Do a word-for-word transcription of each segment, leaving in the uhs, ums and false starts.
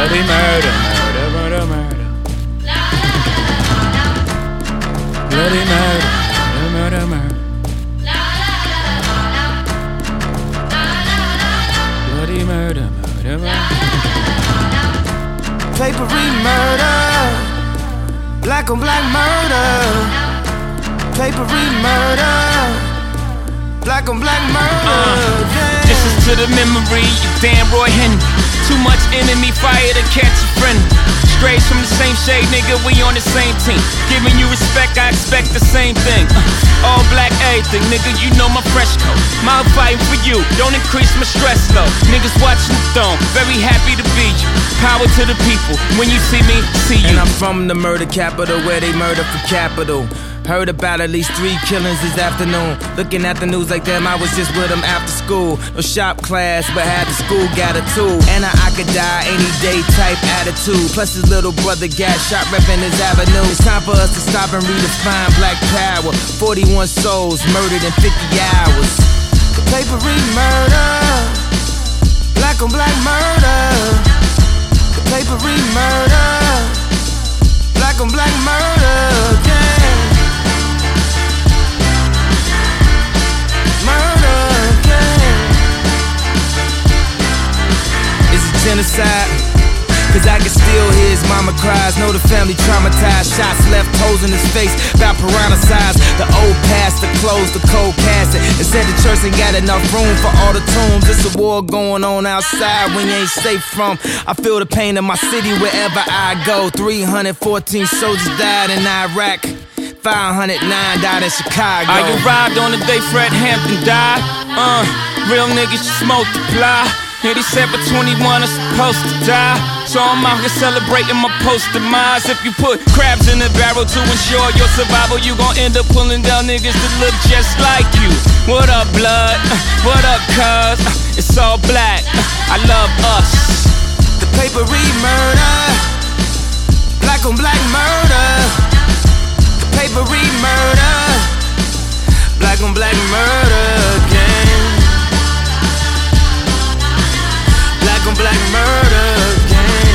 Bloody murder, murder, murder, murder. Bloody murder, murder, murder, murder. Bloody murder, murder, murder. Papery murder, black on black murder. Papery murder, black on black murder. Uh, this is to the memory of Dan Roy Henry. Too much enemy fire to catch a friend. Strays from the same shade, nigga, we on the same team. Giving you respect, I expect the same thing. uh, All black everything, nigga, you know my fresh coat. Mouth fighting for you, don't increase my stress though. Niggas watching the throne, very happy to be you. Power to the people, when you see me, see you. And I'm from the murder capital where they murder for capital. Heard about at least three killings this afternoon. Looking at the news like them, I was just with them after school. No shop class, but had the school got a tool. And a I could die any day type attitude. Plus his little brother got shot repping his avenue. It's time for us to stop and redefine black power. forty-one souls murdered in fifty hours. The papery murder, black on black murder. The papery murder, black on black murder. Yeah. Genocide, cause I can still hear his mama cries. Know the family traumatized, shots left holes in his face, about piranha size. The old pastor closed the cold casket and said the church ain't got enough room for all the tombs. It's a war going on outside when you ain't safe from. I feel the pain in my city wherever I go. Three hundred fourteen soldiers died in Iraq, five hundred nine died in Chicago. I arrived on the day Fred Hampton died. Uh, real niggas just multiply. eighty-seven twenty-one, I'm supposed to die. So I'm out here celebrating my post-demise. If you put crabs in the barrel to ensure your survival, you gon' end up pulling down niggas that look just like you. What up, blood? Uh, what up, cuz? Uh, it's all black. Uh, I love us. The papery murder, black on black murder. The papery murder, black on black murder again. Black on black murder again.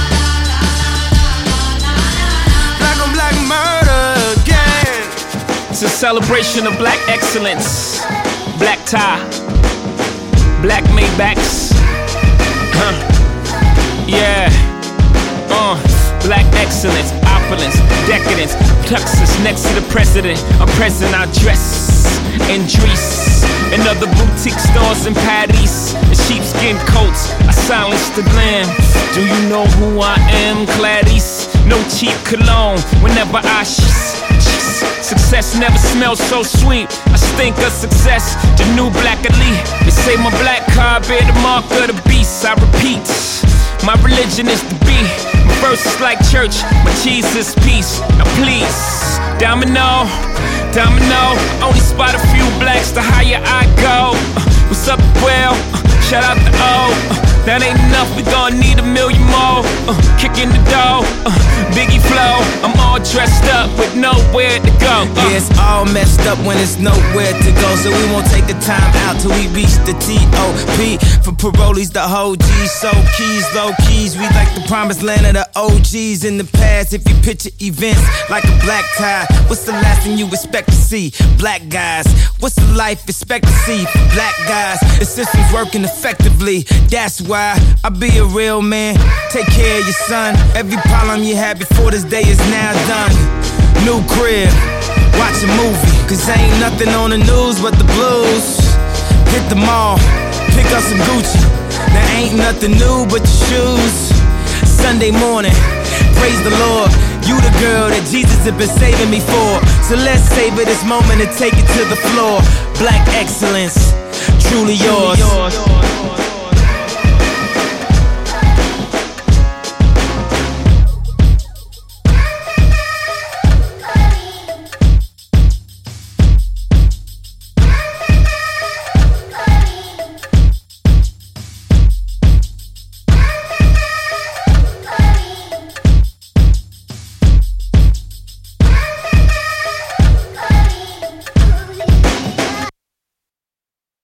Black on black murder again. It's a celebration of black excellence. Black tie, black Maybachs. Huh. Yeah. Uh. Black excellence, opulence, decadence. Tuxus next to the president. I'm present, I dress in Drees and other boutique stores in Paris. And sheepskin coats, I silence the glam. Do you know who I am, Clarice? No cheap cologne whenever I sh- sh- Success never smells so sweet. I stink of success, the new black elite. They say my black card bear the mark of the beast. I repeat, my religion is the beat. My verse is like church, my cheese is peace. Now please, domino, domino. Only spot a few blacks, the higher I go. uh, What's up, well? Uh, shout out to O. Uh, that ain't enough, we gon' need a million more. uh, Kicking the door, uh, Biggie flow. I'm all dressed up with nowhere to go. uh. Yeah, it's all messed up when it's nowhere to go. So we won't take the time out till we reach the T O P. For parolees, the whole G. So keys, low keys. We like the promised land of the O Gs in the past. If you picture events like a black tie, what's the last thing you expect to see? Black guys. What's the life expectancy for black guys? The system's working effectively. That's why I be a real man. Take care of your son. Every problem you had before this day is now done. New crib, watch a movie, cause ain't nothing on the news but the blues. Hit the mall, pick up some Gucci. There ain't nothing new but your shoes. Sunday morning, praise the Lord. You the girl that Jesus has been saving me for. So let's savor this moment and take it to the floor. Black excellence, truly yours.